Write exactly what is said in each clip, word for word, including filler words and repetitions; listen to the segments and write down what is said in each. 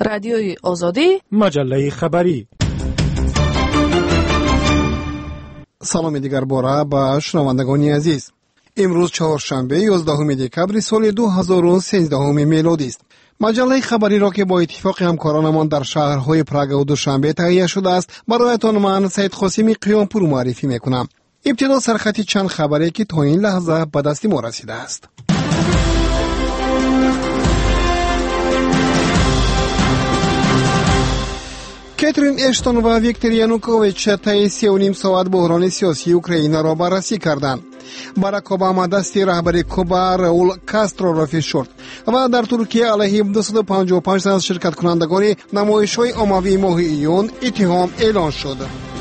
رادیوی آزادی، مجله خبری. سلام دیگر باره با شنوندگان عزیز. امروز چهارشنبه یازدهم دکبر سال دو هزار و سیزده میلادی است. مجله خبری را که با اتفاق همکارانمان در شهرهای پراگ و دوشنبه تهیه شده است برایتان من سید قاسمی قیامپور معرفی میکنم. ابتدا سرخطی چند خبری که تا این لحظه به دست ما رسیده است. کاترین اشتون و ویکتور یانوکوویچ طی سه و نیم ساعت بحران سیاسی اوکراین را بررسی کردند. باراک اوباما دست رهبر کوبا راول کاسترو را فشرد و در ترکیه علیه دویست و پنجاه و پنج تن از شرکت کنندگان نمایش‌های عمومی ماه ایون اتهام اعلان شد.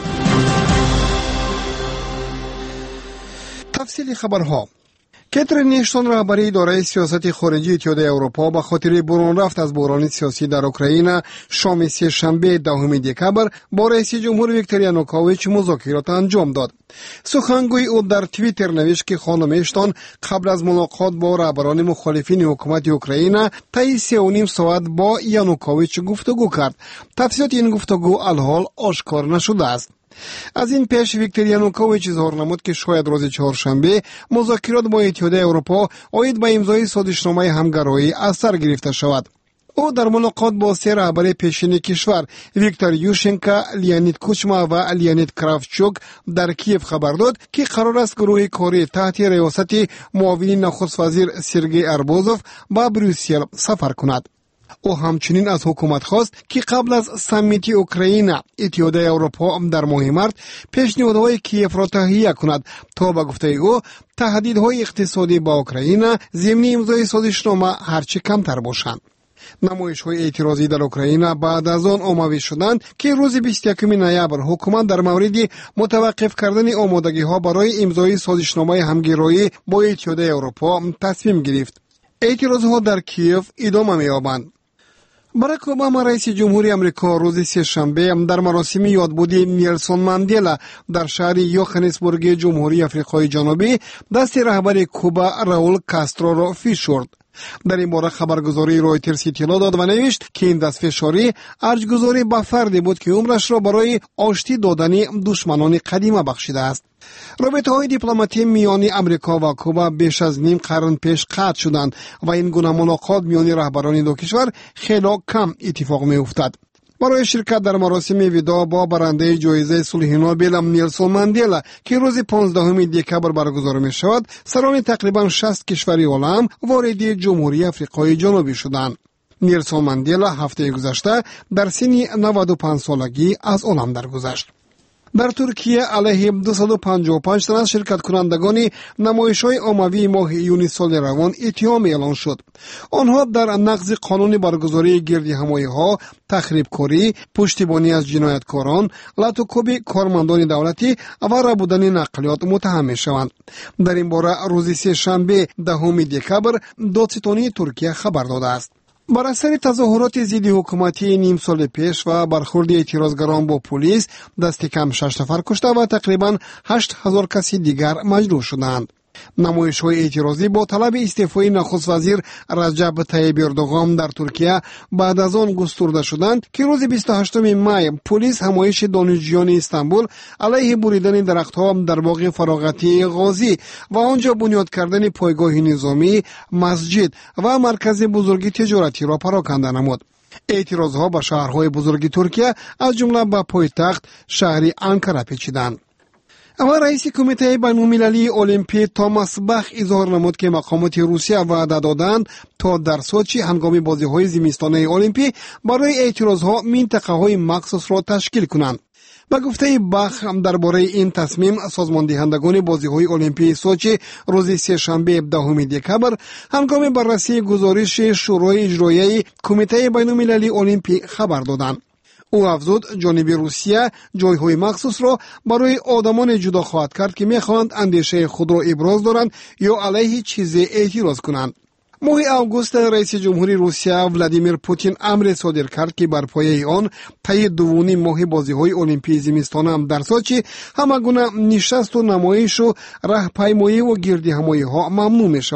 تفصیل خبرها. کاترین اشتون رهبر اداره سیاست خارجی اتحادیه اروپا به خاطر برون رفت از بحران سیاسی در اوکراین شام سه شنبه دهم دکبر با رئیس جمهور ویکتور یانوکوویچ مذاکرات انجام داد. سخنگوی او در توییتر نوشت که خانم اشتون قبل از ملاقات با رهبران مخالفین حکومت اوکراین طی سه و نیم ساعت با یانوکوویچ گفتگو کرد. تفصیلات این گفتگو الحال آشکار نشده است. از این پیش ویکتور یانوکوویچ اظهار نمود که شاید روز چهارشنبه مذاکرات با اتحادیه اروپا عاید به امضای سازشنامه همگرایی از سر گرفته شود. او در ملاقات با سه رهبر پیشین کشور ویکتور یوشنکو، لیانید کوچما و لیانید کراوچوک در کیف خبر داد که قرار است گروه کاری تحت ریاست معاون نخست وزیر سرگئی اربوزوف به بروسل سفر کند. او همچنین از حکومت خواست که قبل از سمیت اوکراین اتحادیه اروپا در ماه مارس پیشنهادهای کیف را تهیه کند تا به گفته او تهدیدهای اقتصادی با اوکراین ضمن امضای سازشنامه هرچه کمتر باشند. نمایش‌های اعتراضی در اوکراین بعد از آن عمومی شدند که روز بیست و یکم نوامبر حکومت در مورد متوقف کردن آمادگی‌ها برای امضای سازشنامه همگرایی با اتحادیه اروپا تصمیم گرفت. اعتراضها در کیف ادامه می‌یابند. باراک اوباما رئیس جمهوری آمریکا روز سه شنبه در مراسم یادبودی نیلسون ماندلا در شهر یوهانسبورگ جمهوری آفریقای جنوبی دست رهبر کوبا راول کاسترو را فشرد. در این باره خبرگزاری رویترز اطلاع داد و نوشت که این دست فشاری ارجگذاری به فردی بود که عمرش را برای آشتی دادن دشمنان قدیمه بخشیده است. رابطه‌های دیپلماتی میان امریکا و کوبا بیش از نیم قرن پیش قطع شدند و این گونه ملاقات میان رهبران دو کشور خیلی کم اتفاق می‌افتد. برای شرکت در مراسم وداع با برنده جایزه صلح نوبل نیلسون ماندلا که روز پانزدهم دکبر برگزار می شود، سران تقریبا شصت کشوری عالم وارد جمهوری آفریقای جنوبی شدند. نیلسون ماندلا هفته گذشته در سن نود و پنج سالگی از عالم درگذشت. در ترکیه علیه دویست و پنجاه و پنج تن از شرکت کنندگان نمایش‌های عمومی ماه ایون سال روان اتهام اعلان شد. آنها در نقض قانون برگزاری گردهمایی‌ها، تخریبکاری، پشتیبانی از جنایتکاران، لطوکوبی کارمندان دولتی و ربودن نقلیات متهم می‌شوند. در این باره روز سه شنبه دهم دکبر دادستانی ترکیه خبر داده است. بر اثر تظاهرات ضد حکومتی نیم سال پیش و برخورد اعتراضگران با پلیس دست کم شش نفر کشته و تقریبا هشت هزار کسی دیگر مجروح شدند. نمایش‌های اعتراضی با طلب استعفای نخست وزیر رجب طیب اردوغان در ترکیه بعد از آن گسترده شدند که روز بیست و هشتم می پلیس همایش دانشجویان استانبول علیه بریدن درخت‌ها در باغ فراغتی غازی و آنجا بنیاد کردن پایگاه نظامی، مسجد و مرکز بزرگ تجارتی را پراکنده نمود. اعتراضها به شهرهای بزرگ ترکیه از جمله به پایتخت شهر آنکارا پیچیدند. اما رئیس کمیته بین‌المللی المپی توماس باخ اظهار نمود که مقامات روسیه وعده دادند تا در سوچی هنگام بازی‌های زمستانه المپی برای اعتراضها منطقه‌های مخصوص را تشکیل کنند. به گفته باخ درباره این تصمیم سازمان دهندگان بازی‌های المپی سوچی روز سه شنبه دهم دکبر هنگام بررسی گزارش شورای اجرایی کمیته بین‌المللی المپی خبر دادند. او افزود جانب روسیه جایهای مخصوص را برای آدمان جدا خواهد کرد که می‌خواهند اندیشه خود را ابراز دارند یا علیه چیزی اعتراض کنند. ماه آگوست رئیس جمهوری روسیه ولادیمیر پوتین امر صادر کرد که بر پایه آن طی دومین ماه بازی‌های المپی زمستانه در سوچی همگونه نشست و نمایش و راهپیمایی و گردهمایی‌ها ممنوع می‌شوند.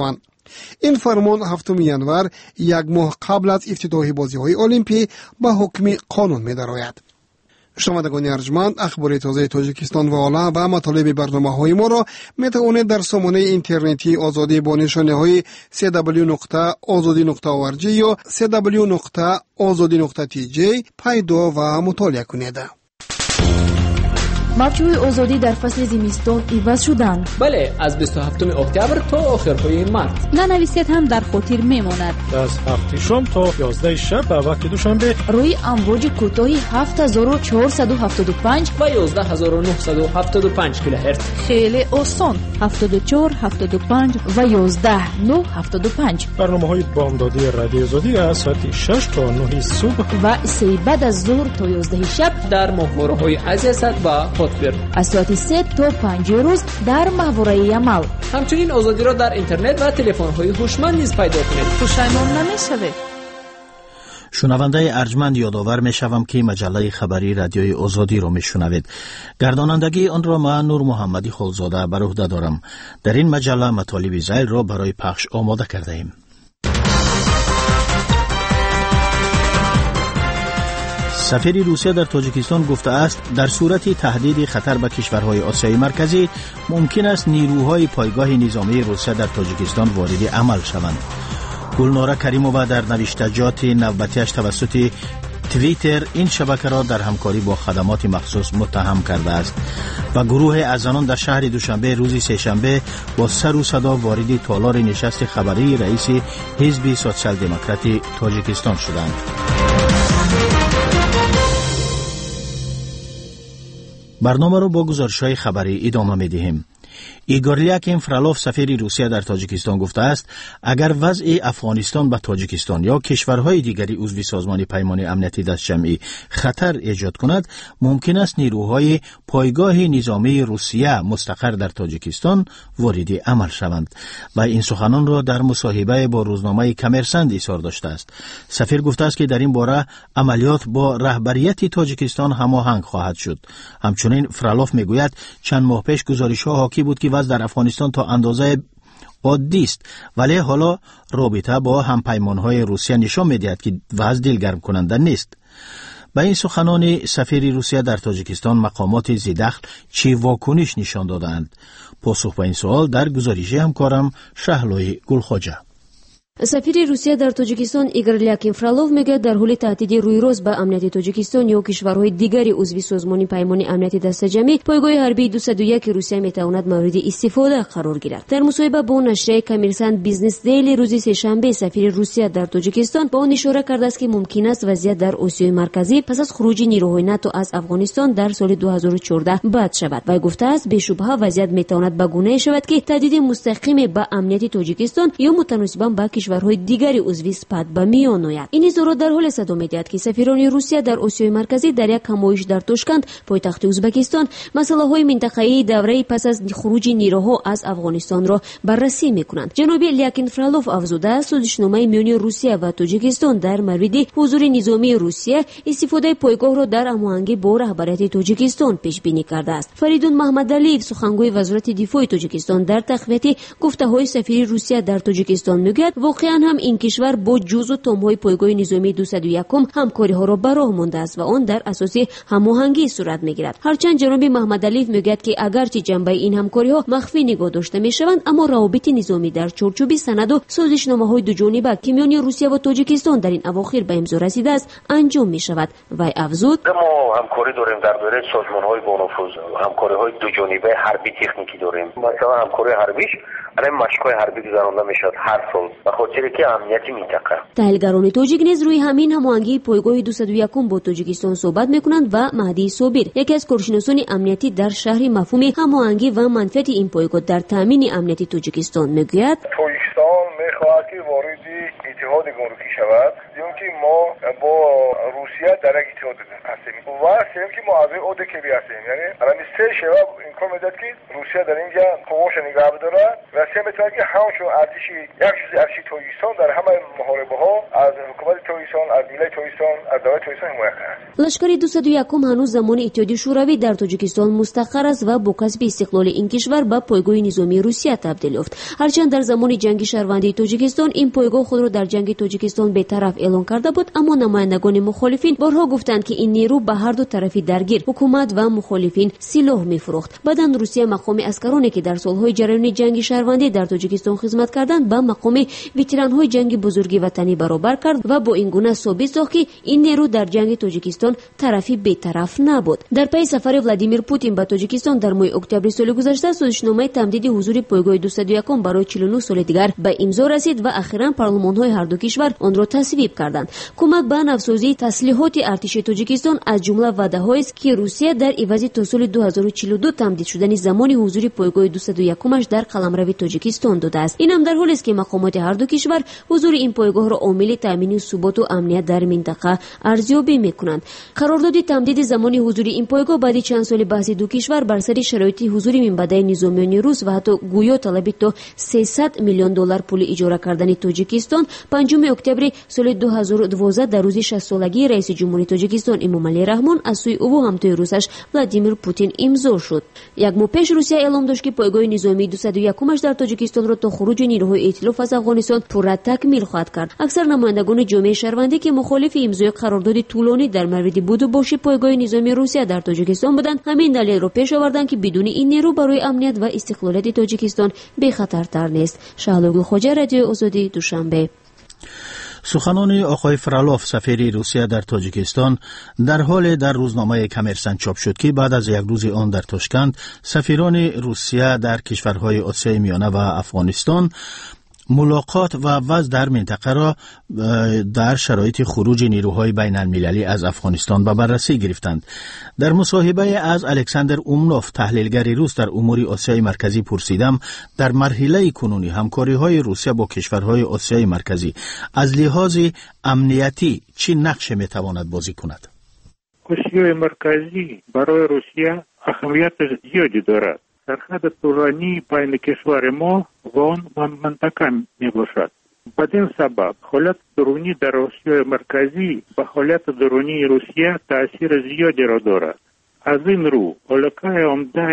این فرمان هفتم ینور یک ماه قبل از افتتاح بازی‌های المپی به حکم قانون می‌دراید. شنوندگان ارجمند، اخبار تازه تاجیکستان و عالم و مطالب برنامه‌های ما را می‌توانید در سامانه اینترنتی آزادی با نشانه‌های سی دبلیو نقطه آزادی نقطه او ار جی یا سی دبلیو نقطه آزادی نقطه تی جی پیدا و مطالعه کنید. مافچوی آزادی در فصل زمستان عوض شدند. بله، از بیست و هفتم اکتبر تا آخرهای مارس. ننویسید هم در خاطر میماند. از هفت شام تا یازده شب به وقت دوشنبه روی امواج کوتاهی هفت هزار و چهارصد و هفتاد و پنج و یازده هزار و نهصد و هفتاد و پنج کیلوهرتز. خیلی آسان. هفتاد و چهار، هفتاد و پنج و یازده، نه، هفتاد و پنج. برنامه‌های بامدادی رادیو آزادی از ساعت شش تا نه صبح و سه بعد از ظهر تا یازده شب در ماهواره‌های عزیزت و از ساعت سه تا پنج روز در محوره عمل. همچنین آزادی را در اینترنت و تلفن‌های هوشمند نیز پیدا کنید. پشیمان نمی‌شوید. شنونده ارجمند یادآور می‌شوم که مجله خبری رادیوی آزادی را می‌شنوید. گردانندگی آن را من نور محمدی خالزاده بر عهده دارم. در این مجله مطالب ذیل را برای پخش آماده کرده ایم. سفیر روسیه در تاجیکستان گفته است در صورت تهدید خطر به کشورهای آسیای مرکزی ممکن است نیروهای پایگاه نظامی روسیه در تاجیکستان وارد عمل شوند. گلناره کریمووا در نوشتجات نوبتیش توسط توییتر این شبکه را در همکاری با خدمات مخصوص متهم کرده است و گروه از زنان در شهر دوشنبه روز سه‌شنبه با سر و صدا وارد تالار نشست خبری رئیس حزب سوسیال دموکراتی تاجیکستان شدند. برنامه رو با گزارش‌های خبری ادامه می‌دهیم. ایگور لیاکین فرالوف سفیر روسیه در تاجیکستان گفته است اگر وضع افغانستان به تاجیکستان یا کشورهای دیگری عضو سازمان پیمان امنیتی دستجمعی خطر ایجاد کند ممکن است نیروهای پایگاه نظامی روسیه مستقر در تاجیکستان وارد عمل شوند و این سخنان را در مصاحبه با روزنامه کمرسند اظهار داشته است. سفیر گفته است که در این باره عملیات با رهبریت تاجیکستان هماهنگ خواهد شد. همچنین فرالوف میگوید چند ماه پیش گزارش‌ها حاکی بود که وضع در افغانستان تا اندازه عادی است ولی حالا رابطه با همپیمان‌های روسیه نشان می‌دهد که وضع دلگرم کننده نیست. با این سخنان سفیر روسیه در تاجیکستان مقامات ذی‌دخل چه واکنش نشان دادند؟ پاسخ به این سوال در گزارش همکارم شهلوی گلخواجه. سفیر روسیه در تاجیکستان ایگور لیاکین فرالوف میگه در حال تهدید روی روز به امنیت تاجیکستان یا کشورهای دیگری عضو سازمان پیمان امنیتی دستجمعی پایگاه حربی دویست و یک روسیه میتواند مورد استفاده قرار گیرد. در مصاحبه با نشریه کمرسند بیزنس دیلی روز سه‌شنبه سفیر روسیه در تاجیکستان با آن اشاره کرده است که ممکن است وضعیت در آسیای مرکزی پس از خروج نیروهای ناتو از افغانستان در سال دو هزار و چهارده بد شود و گفته است به شبهه وضعیت میتواند به گونه‌ای شود که تهدید مستقیم به امنیت تاجیکستان یا متناسباً با کشورهای دیگری عضو اسپات به میان آید. این اظهارات در حال صدا می‌دهد که سفیران روسیه در آسیای مرکزی در یک همایش در تاشکند پایتخت ازبکستان مسائل منطقه‌ای دوره پس از خروج نیروها از افغانستان را بررسی می‌کنند. جناب لیاکین فرالوف افزوده است سازشنامه میان روسیه و تاجیکستان در مورد حضور نظامی روسیه استفاده پایگاه را در هماهنگی با رهبریت تاجیکستان پیش بینی کرده است. فریدون محمدعلیف سخنگوی وزارت دفاع تاجیکستان در تقویت گفته‌های سفیر روسیه در تاجیکستان میگوید واقعاً هم این کشور با جزو تام‌های پایگاه نظامی دویست و یک همکاری‌ها را براه مانده است و آن در اساس هماهنگی صورت می‌گیرد. هرچند جناب محمدعلیف میگوید که اگرچه جنبه این همکاری‌ها مخفی نگاه داشته می‌شوند اما روابط نظامی در چارچوب سند و سازشنامه‌های دو جانبه که میان روسیه و تاجیکستان در این اواخر به امضا رسیده است انجام می‌شود و افزود ما همکاری داریم در دوره سازمان‌های با نفوذ همکاری‌های دو جانبه حربی تکنیکی داریم مثلا همکاری حربیش الان مشق‌های حربی گذرانده میشد هر سال به خاطر که امنیت منطقه. تحلیلگران تاجیک نیز روی همین هماهنگی پایگاه دویست و یک با تاجیکستان صحبت میکنند و مهدی صابر یکی از کارشناسان امنیتی در شهر مفهوم هماهنگی و منفعت این پایگاه در تامین امنیت تاجیکستان میگوید تاجیکستان میخواهد که وارد اتحاد گمرکی شود چون که ما با روسیه در یک اتحاد هستیم و سیم که ما از اود که هستیم، یعنی الان سه شوا امکان میداد که روسیه در اینجا قوش نگاه بداره و سه میتونه که همون ارتشی یک جزء ارتشی تاجیکستان در همه محاربه ها از حکومت تاجیکستان، از ملت تاجیکستان، از دولت تاجیکستان حمایت کنه. لشکر دویست و یک هنوز زمان اتحادیه شوروی در تاجیکستان مستقر است و با کسب استقلال این کشور به پایگاه نظامی روسیه تبدیل یافت. هرچند در زمان جنگ شهروندی تاجیکستان این پایگاه خود را در جنگ تاجیکستان بی‌طرف اعلان کرده بود، اما نمایندگان مخالفین بارها گفتند که این نیرو به هر دو طرفی درگیر، حکومت و مخالفین، سلاح می‌فروخت. بعداً روسیه مقام اسکرانی که در سالهای جریان جنگ شهروندی در تاجیکستان خدمت کردند به مقام وتران‌های جنگ بزرگ وطنی برابر کرد و با این گونه ثابت ساخت که این نیرو در جنگ تاجیکستان طرفی بی‌طرف نبود. در پی سفر ولادیمیر پوتین به تاجیکستان در ماه اکتبر سال گذشته، سازشنامه تمدید حضور پایگاه دویست و یک برای چهل و نه سال دیگر به امضا رسید و اخیراً پارلمان‌های هر دو کشور آن را تصویب کردند. کمک به نوسازی تسلیحات ارتش تاجیکستان از جمله وعده‌هایی است که روسیه در عوض تا سال دو هزار و چهل و دو تمدید شدن زمان حضور پایگاه دویست و یک در قلمرو تاجیکستان داده است. این هم در حالی است که مقامات هر دو کشور حضور این پایگاه را عامل تامین ثبات و امنیت در منطقه ارزیابی می‌کنند. قرارداد تمدید زمان حضور این پایگاه بعد چند سال بحث دو کشور بر سر شرایط حضور منبع‌های نظامیان روس و حتی گویا طلب تا سیصد میلیون دلار پول اجاره کردن تاجیکستان پنجم اکتبر سال دو هزار و دوازده در روز شصت سالگی رئیس جمهوری تاجیکستان امامعلی رحمان از سوی او و همتای روسش ولادیمیر پوتین امضا شد. یک ماه پیش روسیه اعلام داشت که پایگاه نظامی دویست و یک در تاجیکستان را تا خروج نیروهای ائتلاف از افغانستان پورا تکمیل خواهد کرد. اکثر نمایندگان جامعه شهروندی که مخالف امضای قرارداد طولانی در مورد بود و باش پایگاه نظامی روسیه در تاجیکستان بودند، همین دلیل را پیش آوردند که بدون این نیرو برای امنیت و استقلالیت تاجیکستان بی خطرتر نیست. شهلا خوجا، رادیو آزادی، دوشنبه. سخنان آقای فرالوف سفیر روسیه در تاجیکستان در حال در روزنامه کمرسن چاپ شد که بعد از یک روز آن در تاشکند سفیران روسیه در کشورهای آسیای میانه و افغانستان ملاقات و وضع در منطقه را در شرایط خروج نیروهای بین المللی از افغانستان به بررسی گرفتند. در مصاحبه از الکساندر اومنوف تحلیلگر روس در امور آسیای مرکزی پرسیدم در مرحله کنونی همکاری های روسیه با کشورهای آسیای مرکزی از لحاظ امنیتی چه نقش میتواند بازی کند؟ آسیای مرکزی برای روسیه اهمیت زیادی دارد. سرحد طولانی بین کشور ما و آن منطقه می باشد. بدین سبب حالت درونی در آسیای مرکزی به حالت درونی روسیه تأثیر زیادی را دارد. از این رو علاقه عمده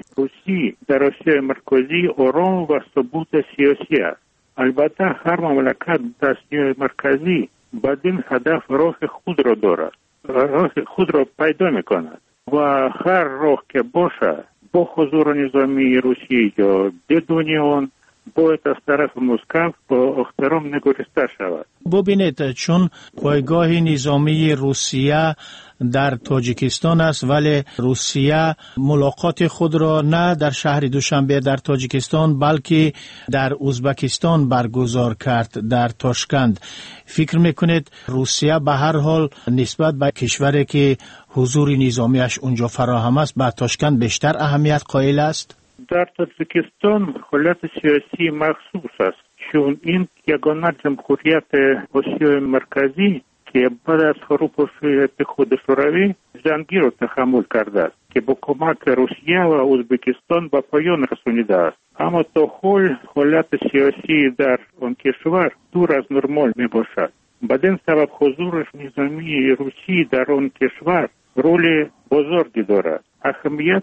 روسی در آسیای مرکزی آرام و ثبات سیاسی است. البته هر مملکت در آسیای مرکزی بدین هدف راه خود را دارد، راه خود را پیدا می کند و هر راه که باشد با حضور نظامی روسیه یا بدون آن باید از طرف مسکو با احترام نگریسته شود. ببینید، چون پایگاه نظامی روسیه در تاجیکستان است ولی روسیه ملاقات خود را نه در شهر دوشنبه در تاجیکستان بلکه در ازبکستان برگزار کرد در تاشکند. فکر میکنید روسیه به هر حال نسبت به کشوری که حضور نظامیش اونجا فراهم است به تاشکند بیشتر اهمیت قائل است؟ در تاجیکستان حالت سیاسی مخصوص است، چون این یگانه جمهوریت آسیای مرکزی که بعد از خروج اتحاد شوروی جنگی را تحمل کرده است که با کمک روسیه و ازبکستان به پایان رسانیده است. اما تا حال حالت سیاسی در آن کشور دور از نرمال می باشد. بدین سبب حضور نظامی روسی در آن کشور رول بزرگی دارد. اهمیت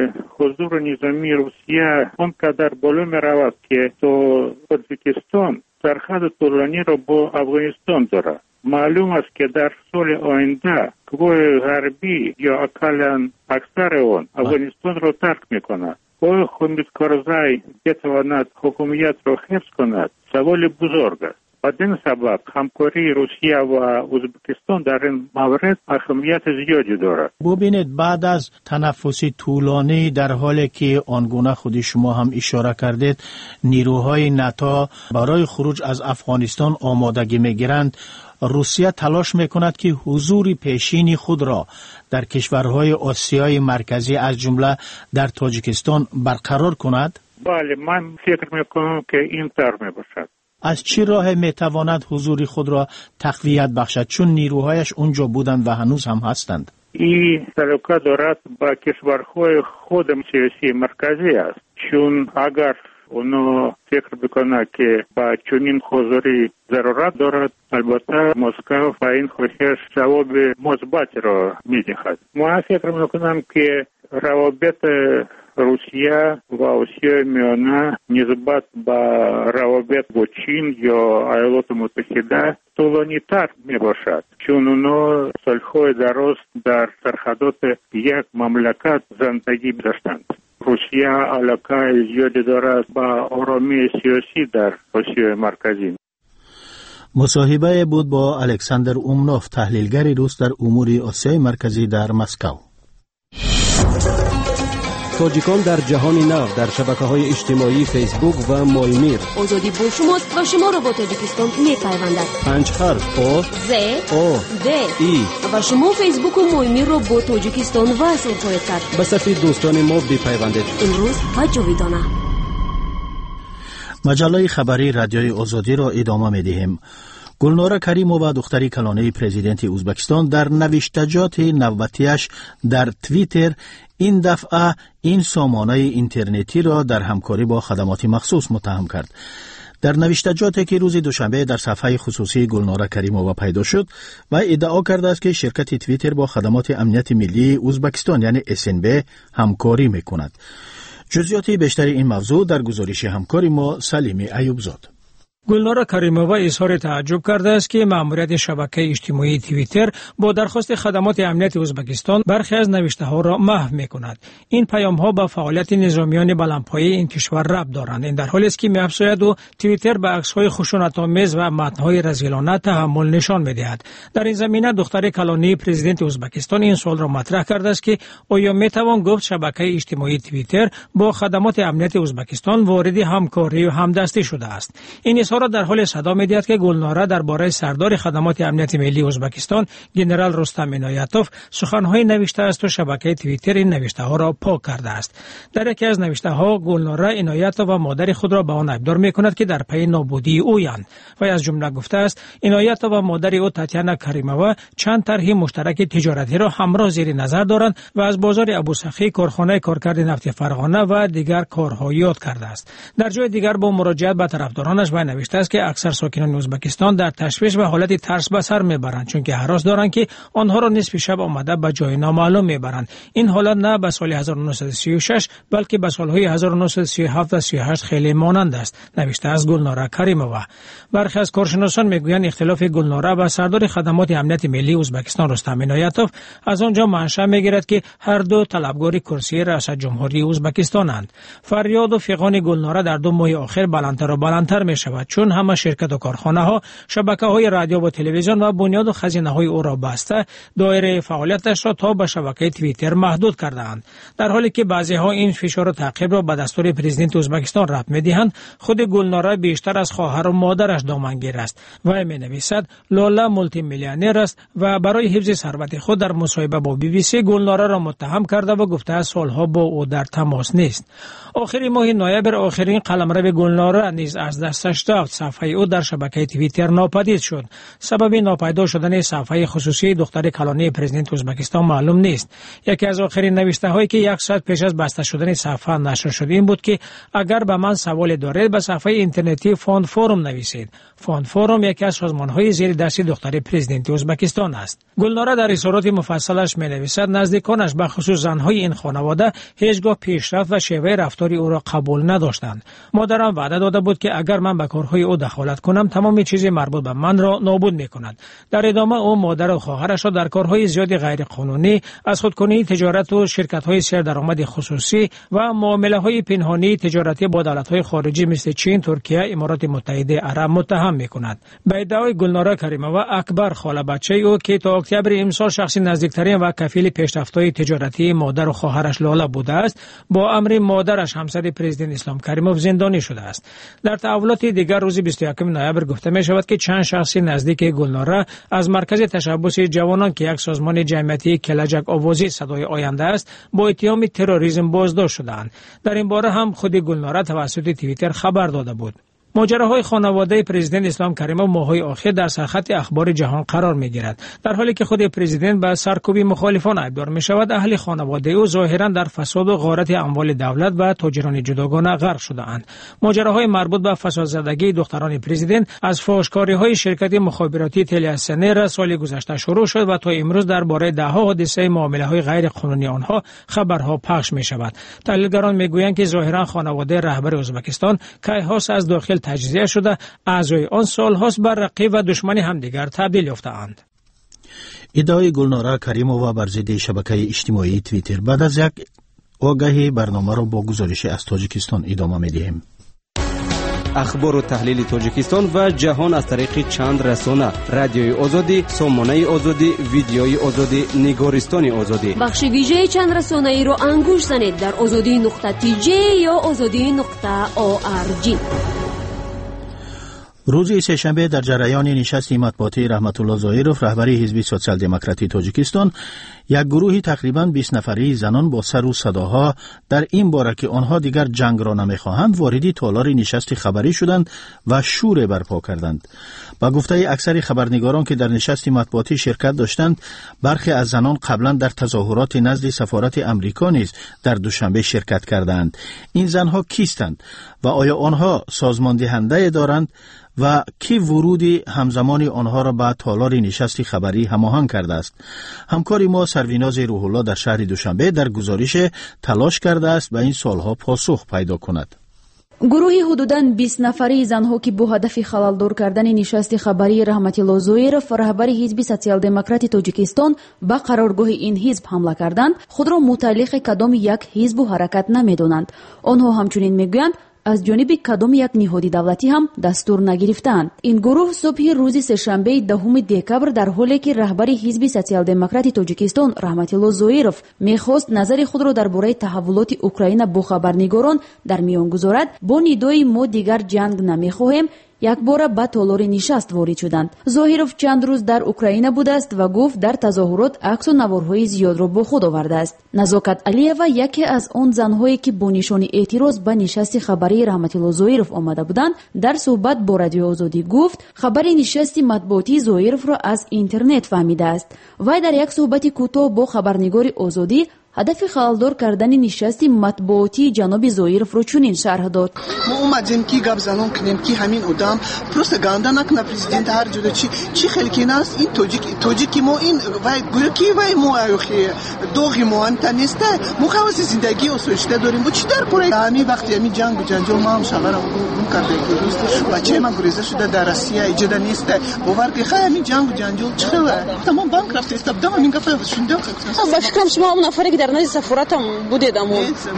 حضور نظامی روسیه آنقدر بالا می رود که تا تاجیکستان سرحد طولانی را با افغانستان دارد. معلوم است که در سال آینده قوای غربی یا اقلا اکثر آن افغانستان را ترک می کند. آیا حامد کارزای بتواند حکومت را حفظ کند؟ سوال بزرگ است. بدین سبب همکاری روسیه و ازبکستان در این مورد اهمیت زیادی دارد. ببینید، بعد از تنفسی طولانی در حالی که آنگونه خود شما هم اشاره کردید نیروهای ناتو برای خروج از افغانستان آمادگی میگیرند، روسیه تلاش میکند که حضور پیشین خود را در کشورهای آسیای مرکزی از جمله در تاجیکستان برقرار کند؟ بله، من فکر میکنم که این طور میباشد. از چه راه میتواند حضور خود را تقویت بخشد چون نیروهایش اونجا بودند و هنوز هم هستند؟ این تعلق دارد با کشورهای خود سیاسی مرکزی است، چون اگر اونا فکر بکنه که با چنین حضوری ضرورت دارد، البته مسکو با این خواهش جواب مثبت را میدهد. ما فکر میکنم که روابط روسیه و آسیای میانه نسبت به روابط با چین یا ایالات متحده طولانی تر می باشد، چون اونا سالهای دراز در سرحدات یک مملکت زندگی داشتند. روسیه علاقه زیادی دارد با آرامی سیاسی در آسیای مرکزی. مصاحبه بود با الکساندر اومنوف، تحلیلگر روس در امور آسیای مرکزی در مسکو. تاجیکان در جهان نو در شبکه‌های اجتماعی فیسبوک و مایمیر. آزادی با شماست و شما را با تاجیکستان می‌پیوندد. پنج حرف او ز او د ای و شما فیسبوک و مایمیر را با تاجیکستان وصل خواهید کرد. به صفحه دوستان ما بپیوندید. امروز و جاویدانه. مجله خبری رادیوی آزادی را ادامه می‌دهیم. گلناره کریمووا دختری کلانه پرزیدنت ازبکستان در نوشتجات نوبتیش در توییتر این دفعه این سامانه اینترنتی را در همکاری با خدمات مخصوص متهم کرد. در نوشتجاتی که روز دوشنبه در صفحه خصوصی گلناره کریمووا پیدا شد و ادعا کرده است که شرکت توییتر با خدمات امنیت ملی ازبکستان یعنی اس ان بی همکاری میکند. جزئیات بیشتر این موضوع در گزارش همکاری ما سلیم ایوبزاد. گلناره کریمووا اظهار تعجب کرده است که مأموریت شبکه اجتماعی توییتر با درخواست خدمات امنیت ازبکستان برخی از نوشته‌ها را محو می‌کند. این پیام‌ها با فعالیت نظامیان بلندپایه این کشور ربط دارند. این در حالی است که می‌افزاید و توییتر به عکس‌های خشونت‌آمیز و متن‌های رذیلانه تحمل نشان می‌دهد. در این زمینه دختر کلانی پرزیدنت ازبکستان این سوال را مطرح کرده است که آیا می‌توان گفت شبکه اجتماعی توییتر با خدمات امنیت ازبکستان وارد همکاری و همدستی شده است؟ این اظهار در حال صدا می‌دهد که گلناره درباره سردار خدمات امنیت ملی ازبکستان ژنرال رستم عنایتوف سخن‌های نوشته است و شبکه توییتر این نوشته‌ها را پاک کرده است. در یکی از نوشته‌ها گلناره عنایتوف و مادر خود را به آن ابدار می‌کند که در پی نابودی اویند و از جمله گفته است عنایتوف و مادر او تاتیانا کریمووا چند طرح مشترک تجارتی را همراه زیر نظر دارند و از بازار ابوسخی، کارخانه کارکرد نفت فرغانه و دیگر کارها یاد کرده است. در جای دیگر با مراجعت به طرفدارانش و نوشته است که اکثر ساکنان ازبکستان در تشویش و حالت ترس به سر میبرند چون که هراس دارند که آنها را نصف شب آمده به جای نامعلوم میبرند. این حالت نه به سال هزار و نهصد و سی و شش بلکه به سالهای هزار و نهصد و سی و هفت و سی و هشت خیلی مانند است، نوشته از گلناره کریمووا. برخی از کارشناسان میگویند اختلاف گلناره و سردار خدمات امنیت ملی ازبکستان رستم عنایتوف از آنجا منشأ میگیرد که هر دو طلبکار کرسی ریاست جمهوری ازبکستانند. فریاد و فغان گلناره در دو ماه اخیر بلندتر و بلندتر میشود چون همه شرکت و کارخانه ها، شبکه های رادیو و تلویزیون و بنیاد و خزینه های او را بسته دایره فعالیتش را تا به شبکه توییتر محدود کردند. در حالی که بعضی ها این فشار و تعقیب را به دستور پرزیدنت ازبکستان رفع می‌دهند، خود گلناره بیشتر از خواهر و مادرش دامنگیر است و می‌نویسد لاله مولتی میلیونر است و برای حفظ ثروت خود در مصاحبه با بی بی سی گلناره را متهم کرده و گفته است سالها با او در تماس نیست. آخر ماه نوامبر آخرین قلمرو گلناره نیز از دستش رفت. صفحه او در شبکه توییتر ناپدید شد. سبب ناپیدا شدن صفحه خصوصی دختر کلانی پرزیدنت ازبکستان معلوم نیست. یکی از آخرین نوشته‌هایی که یک ساعت پیش از بسته شدن صفحه نشر شد این بود که اگر به من سوال دارید به صفحه اینترنتی فاند فورم نویسید. فاند فورم یکی از سازمان‌های زیر دست دختر پرزیدنت ازبکستان است. گلناره در اظهارات مفصلش می‌نویسد نزدیکانش به خصوص زن‌های این خانواده هیچگاه پیشرفت و شیوه رفتاری او را قبول نداشتند. مادرم وعده داده بود که اگر من به کارهای او دخالت کنم تمام چیز مربوط به من را نابود می‌کند. در ادامه او مادر و خواهرش را در کارهای زیادی غیر قانونی از خودکنی تجارت و شرکت‌های سردرآمد خصوصی و معامله‌های پنهانی تجارتی با دولت‌های خارجی مثل چین، ترکیه، امارات متحده عرب متهم می‌کند. به ادعای گلناره کریمووا اکبر خاله بچه او که تا اکتبر امسال شخص نزدیکترین و کفیل پیشرفت‌های تجارتی مادر و خواهرش لاله بوده است، با امر مادرش همسر پرزیدنت اسلام کریموف زندانی شده است. در تحولات دیگر روز بیست و یکم نوامبر گفته می شود که چند شخص نزدیک گلناره از مرکز تشبث جوانان که یک سازمان جمعیتی کلجک آوازی صدای آینده است با اتهام تروریسم بازداشت شدند. در این باره هم خود گلناره توسط توییتر خبر داده بود. ماجراهای خانواده پرزیدنت اسلام کریمov ماه‌های اخیر در سرخط اخبار جهان قرار می‌گیرد. در حالی که خود پرزیدنت به سرکوبی مخالفان ابزار می‌شود، اهل خانواده او ظاهراً در فساد و غارت اموال دولت و تاجران جداگانه غرق شده‌اند. ماجراهای مربوط به فسادزدگی دختران پرزیدنت از فحاشکاری‌های شرکت مخابراتی تلی‌اسنر سال گذشته شروع شد و تا امروز درباره ده‌ها حادثه معامله‌های غیر قانونی آنها خبرها پخش می‌شود. تحلیلگران می‌گویند که ظاهراً خانواده رهبر ازبکستان کیهاس از داخل تجزیه شده، اعضای آن سال‌هاست بر رقیب و دشمن همدیگر تبدیل یافته‌اند. ادعای گلناره کریمووا بر ضد شبکه اجتماعی توییتر بعد از یک آگهی برنامه را با گزارش از تاجیکستان ادامه می‌دهیم. اخبار و تحلیل تاجیکستان و جهان از طریق چند رسانه: رادیوی آزادی، سامانه آزادی، ویدیوی آزادی، نگارستان آزادی. بخش ویژه چند رسانه ای رو انگوش زنید در آزادی نقطه تی جی یا آزادی نقطه او آر جی. روز سه‌شنبه در جریان نشست مطبوعاتی رحمت الله ظاهرov رهبر حزب سوسیال دموکراتی تاجیکستان یک گروه تقریباً بیست نفری زنان با سر و صداها در این باره که آنها دیگر جنگ را نمی‌خواهند واردی تالار نشست خبری شدند و شور برپا کردند. با گفته اکثر خبرنگاران که در نشست مطبوعاتی شرکت داشتند، برخی از زنان قبلا در تظاهرات نزد سفارت امریکا نیز در دوشنبه شرکت کردند. این زنها کیستند و آیا آنها سازمان دهنده دارند و کی ورودی همزمان آنها را به تالار نشست خبری هماهنگ کرده است؟ همکاری ما سرویناز روح الله در شهر دوشنبه در گزارش تلاش کرده است به این سوالها پاسخ پیدا کند. گروهی حدوداً بیست نفری زنها که با هدف خلالدار کردن نشست خبری رحمت الله ظاهرov رهبر حزب سوسیال دموکراتی تاجیکستان به قرارگاه این حزب حمله کردند، خود را متعلق کدام یک حزب و حرکت نمی‌دانند. آنها همچنین میگویند از جانب کدام یک نهادی دولتی هم دستور نگرفتند. این گروه صبح روز سه‌شنبه دهم دکبر در حالی که رهبر حزب سوسیال دموکراتی تاجیکستان رحمت الله ظاهرov می‌خواست نظر خود را درباره تحولات اوکراین با خبرنگاران در میان گذارد، با ندای ما دیگر جنگ نمی‌خواهیم یک بار به تالار نشست وارد شدند. ظاهرov چند روز در اوکراین بوده است و گفت در تظاهرات عکس و نوارهای زیاد را با خود آورده است. نزاکت علیوا یکی از آن زنهایی که با نشان اعتراض به نشست خبری رحمت الله ظاهرov آمده بودند، در صحبت با رادیو آزادی گفت خبر نشست مطبوعاتی ظاهرov را از اینترنت فهمیده است. وی در یک صحبت کوتاه با خبرنگار آزادی هدف خلالدار کردن نشست مطبوعاتی جناب ظاهرov رو چنین شرح داد: ما اومدیم که گپ زنون کنیم که همین آدم پروپاگاندا نکنه پرزیدنت هر جوری چی چی خلکی ناس این توجیک توجیکی ما این وای گویا کی وای ما اخی دوغی ما انت نیسته ما خواست زندگی اسوشته داریم و چی در پره همین وقتی همین جنگ و جنجال ما هم شغل گم کرده که روز بچه ما گریزه شده در روسیه ایجاد نیسته باور که خیلی همین جنگ و جنجال چخه تمام بانک رفته است دم همین گفته شنده با فکرم شما اون نفری در نزد سفارت هم بودید اما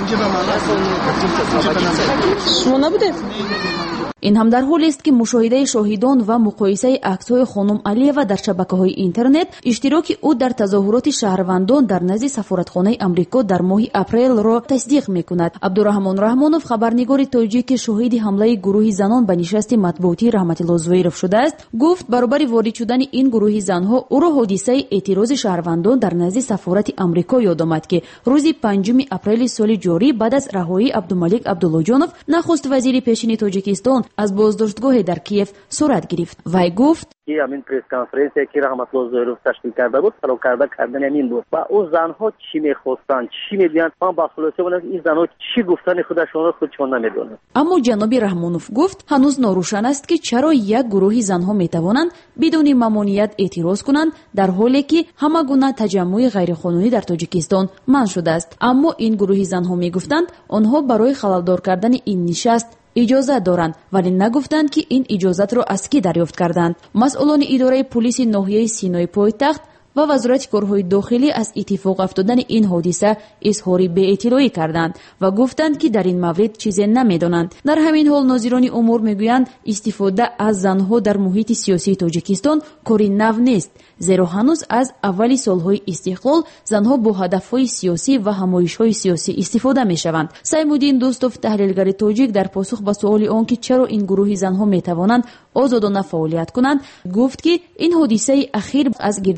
شما نبودید. این هم در حالی است که مشاهده شاهدان و مقایسه عکس‌های خانم علیوا در شبکه‌های اینترنت اشتراک او در تظاهرات شهروندان در نزد سفارتخانه آمریکا در ماه اپریل را تصدیق می‌کند. عبدالرحمن رحمانوف خبرنگار تاجیک شاهد حمله گروه زنان به نشست مطبوعاتی رحمت الله ظاهرov شده است، گفت برابر وارد شدن این گروه زنها او را حادثه اعتراض شهروندان در نزد سفارت آمریکا یاد آمد که روز پنجم اپریل سال جاری بعد از رهایی عبدالملک عبداللهجانov نخست وزیر پیشین تاجیکستان از بازداشتگاه در کیف صورت گرفت. وی گفت که همین پرس کنفرانسی که رحمت الله ظاهرov تشکیل کرده بود سلام کرده کردن همین بود و او زنها چی میخواستند چی میگن من با خلاصه بودم این زنها چی گفتن خودشون را خودشون نمیدونن. اما جناب رحمانوف گفت هنوز ناروشن است که چرا یک گروه زنها میتوانند بدون ممانعت اعتراض کنند در حالی که همه گونه تجمع غیرقانونی در تاجیکستان منع شده است. اما این گروه زنها میگفتند آنها برای خلالدار کردن این نشست اجازه دارند ولی نگفتند که این اجازت را از کی دریافت کردند. مسئولان اداره پلیس ناحیه سینای پایتخت و وزارت کارهای داخلی از اتفاق افتادن این حادثه اظهار بی‌اطلاعی کردند و گفتند که در این مورد چیزی نمی‌دانند. در همین حال ناظران امور میگویند استفاده از زنها در محیط سیاسی تاجیکستان کاری نو نیست، زیرا هنوز از اولی سالهای استقلال زنها با هدفهای سیاسی و همایش‌های سیاسی استفاده می‌شوند. سیمودین دوستوف تحلیلگر تاجیک در پاسخ به سوال آنکه چرا این گروه زنها می‌توانند آزادانه فعالیت کنند گفت که این حادثه اخیر از گردهمایی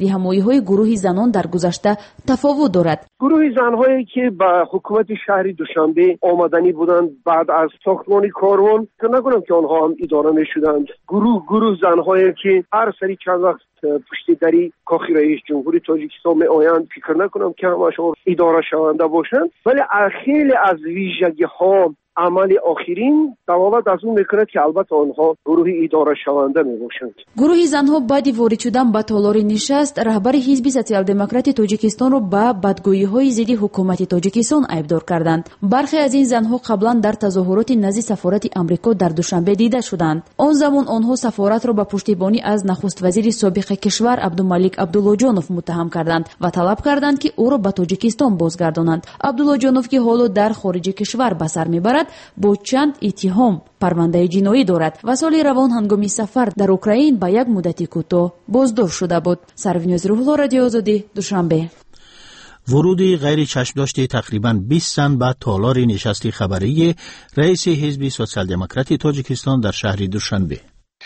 بدگویی‌های گروه زنان در گذشته تفاوت دارد. گروه زن‌هایی که با حکومت شهر دوشنبه آمدنی بودند بعد از ساختمان کاروان، که نگم که آنها هم اداره می‌شدند، گروه گروه زن‌هایی که هر سری چند وقت پشت دری کاخ رئیس جمهوری تاجیکستان می آیند، فکر نکنم که همشون اداره شونده باشند، ولی خیلی از ویژگی‌ها عمل آخرین دلالت از اون میکنه که البته آنها گروه اداره شونده می باشند. گروه زنها بعد وارد شدن به تالار نشست رهبر حزب سوسیال دموکرات تاجیکستان را به بدگویی‌های ضد حکومت تاجیکستان ایبدار کردند. برخی از این زنها قبلا در تظاهرات نزد سفارت آمریکا در دوشنبه دیده شدند. آن زمان آنها سفارت را به پشتیبانی از نخست وزیر سابق کشور عبدالملک عبداللهجانов متهم کردند و طلب کردند که او را به تاجیکستان بازگردانند. عبداللهجانov که حالا در خارج کشور به سر میبرد با چند اتهام پرونده جنایی دارد و سال روان هنگامی سفر در اوکراین به یک مدت کوتاه بازداشت شده بود. سرویناز روح‌الله، رادیو آزادی، دوشنبه. ورودی غیر چشم داشته تقریباً بیست زن به تالار نشست خبری رئیس حزب سوسیال دموکرات تاجیکستان در شهر دوشنبه.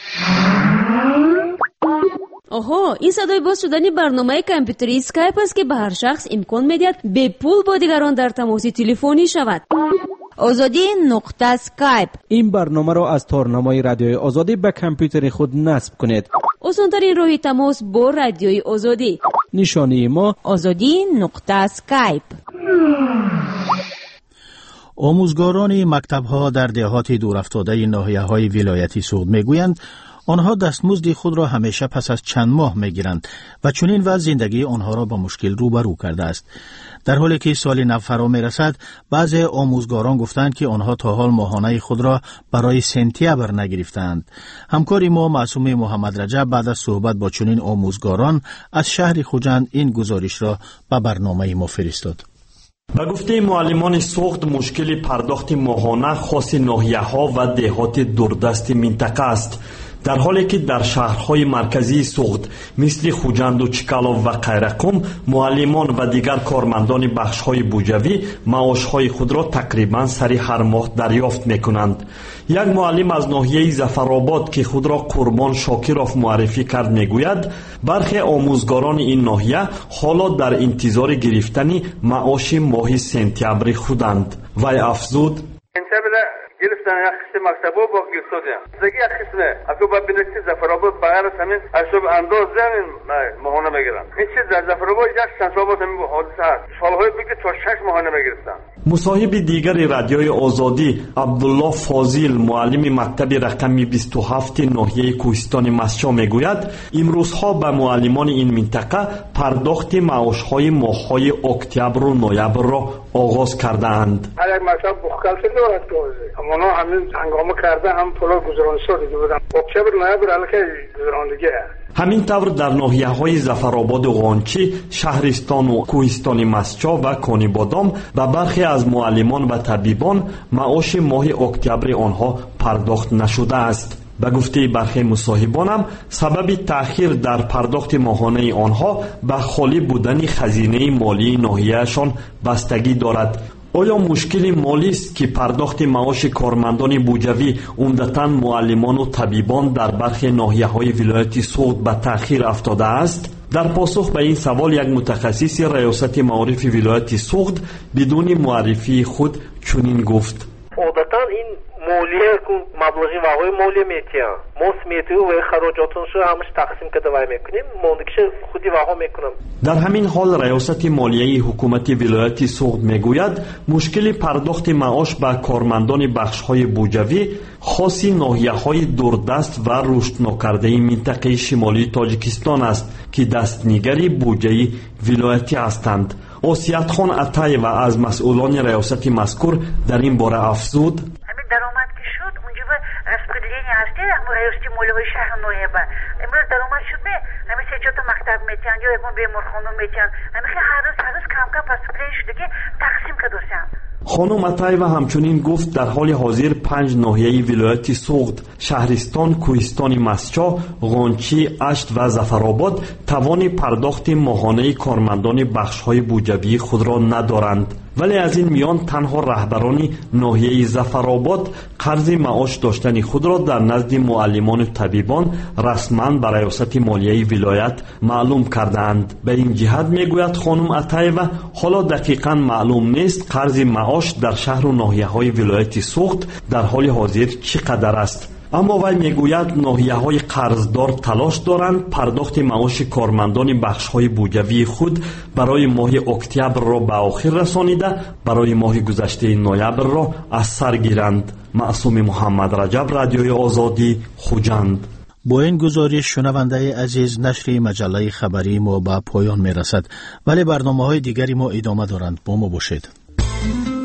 آها، این صدای باز شدنی برنامه کامپیوتری اسکایپ است که به هر شخص امکان می‌دهد به پول با دیگران در تماس تلفنی شود. آزادی نقطه اسکایپ. این برنامه را از تارنمای رادیوی آزادی به کامپیوتر خود نصب کنید. آسان‌ترین راه تماس با رادیوی آزادی. نشانی ما آزادی نقطه اسکایپ. آموزگاران مکتب‌ها در دهات دورافتاده ناحیه‌های ولایت سوغد می‌گویند آنها دستمزد خود را همیشه پس از چند ماه می‌گیرند و چنین وضع زندگی آنها را با مشکل روبرو کرده است. در حالی که سال نو فرا می‌رسد، بعضی آموزگاران گفتند که آنها تا حال ماهانه خود را برای سپتامبر نگرفتند. همکار ما معصوم محمد رجب بعد از صحبت با چنین آموزگاران از شهر خوجند این گزارش را به برنامه ما فرستاد. به گفته معلمان سوغد مشکل پرداخت ماهانه خاص ناحیه‌ها و دهات دوردست منطقه است، در حالی که در شهرهای مرکزی سوغد مثل خوجند و چکالov و قیرقوم معلمان و دیگر کارمندان بخش‌های بودجوی معاش‌های خود را تقریباً سری هر ماه دریافت می‌کنند. یک معلم از ناحیه ظفرآباد که خود را قربان شاکرов معرفی کرد میگوید برخی آموزگاران این ناحیه حالا در انتظار گرفتن معاش ماه سپتامبر خودند. وی افزود: گرفتن یک قسم مکتبا با گرفتادیم دیگه یک قسم اگه با بنشتی زفرآباد بغیر همین اشوب انداز زمین ماهانه میگیرن. این چیز در زفرآباد یک سنسابات همین حادثه هست، سالهای بگه تا شش ماهانه میگرفتن. مصاحب دیگر رادیوی آزادی عبدالله فاضل معلم مکتب رقم بیست و هفت ناحیه کوهستان مسچا میگوید امروزها به معلمان این منطقه پرداخت معاش‌های ماه‌های اکتبر و نوامبر را آغاز کرده‌اند. هر یک مکتب بخکل دارد که اونا همین هنگامه کرده هم پولا گذران شده بودن. اکتبر نوامبر الکی گذراندگی. همین طور در ناحیه‌های ظفرآباد و قانچی، شهرستان و کوهستان مسچا و کانی بادام و برخی از معلمان و طبیبان معاش ماه اکتبر آنها پرداخت نشده است. به گفته برخی مصاحبانم سبب تأخیر در پرداخت ماهانه آنها به خالی بودن خزینه مالی ناحیه‌شان بستگی دارد. آیا مشکل مالی است که پرداخت معاش کارمندان بودجوی عمدتاً معلمان و طبیبان در برخی ناحیه‌های ولایت سوغد به تأخیر افتاده است؟ در پاسخ به این سوال یک متخصص ریاست معارف ولایت سوغد بدون معرفی خود چنین گفت: عادتاً این مالیه که مبلغی وقای مالیه میتیم ما سمیتی و خراجاتونش رو همش تقسیم کده وای میکنیم موندکش خودی وقا میکنم. در همین حال ریاست مالیه حکومت ولایت سوغد میگوید مشکل پرداخت معاش به کارمندان بخش‌های بودجوی خاص ناحیه‌های دوردست و رشد ناکرده منطقه شمالی تاجیکستان است که دستنیگری بودجه ولایتی هستند. آسیت خان عطایه و از مسئولان ریاست مذکور در این باره افزود: درآمد که شد اونجا به распределение هستی ریاست مالیه شهر نویبه امروز درآمد شد به همین سه چهار تا مکتب میتن یا یکم بیمارخانه میتن همین هر روز هر روز کم کم پس پلی شده که تقسیم کردن خانم عطایeva همچنین گفت در حال حاضر پنج ناحیه ولایت سوغد، شهرستان، کوهستان مسچا، غانچی، اشت و ظفرآباد توان پرداخت ماهانه کارمندان بخش‌های بودجوی خود را ندارند. ولی از این میان تنها رهبران ناحیه ظفرآباد قرض معاش داشتن خود را در نزد معلمان و طبیبان رسما به ریاست مالیه ولایت معلوم کردند. به این جهت میگوید خانم عطایeva حالا دقیقاً معلوم نیست قرض معاش در شهر و ناحیه‌های ولایت سوغد در حال حاضر چقدر است. اما وی میگوید ناحیه‌های قرضدار تلاش دارند پرداخت معاش کارمندان بخش‌های بودجوی خود برای ماه اکتبر را به آخر رسانیده برای ماه گذشته نوامبر را از سر گیرند. معصوم محمد رجب، رادیوی آزادی، خوجند. با این گزارش شنونده عزیز نشر مجله خبری ما به پایان میرسد، ولی برنامه‌های دیگری ما ادامه دارند. با ما باشید.